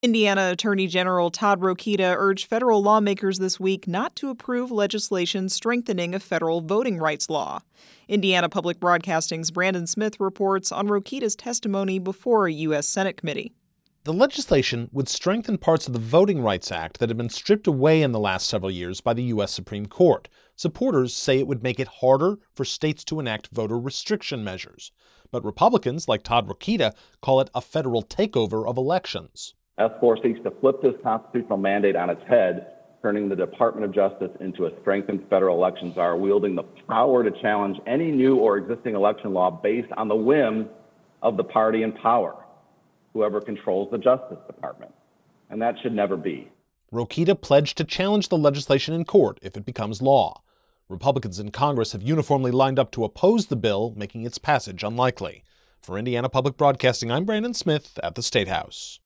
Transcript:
Indiana Attorney General Todd Rokita urged federal lawmakers this week not to approve legislation strengthening a federal voting rights law. Indiana Public Broadcasting's Brandon Smith reports on Rokita's testimony before a U.S. Senate committee. The legislation would strengthen parts of the Voting Rights Act that have been stripped away in the last several years by the U.S. Supreme Court. Supporters say it would make it harder for states to enact voter restriction measures. But Republicans, like Todd Rokita, call it a federal takeover of elections. S4 seeks to flip this constitutional mandate on its head, turning the Department of Justice into a strengthened federal election czar, wielding the power to challenge any new or existing election law based on the whims of the party in power, whoever controls the Justice Department. And that should never be. Rokita pledged to challenge the legislation in court if it becomes law. Republicans in Congress have uniformly lined up to oppose the bill, making its passage unlikely. For Indiana Public Broadcasting, I'm Brandon Smith at the State House.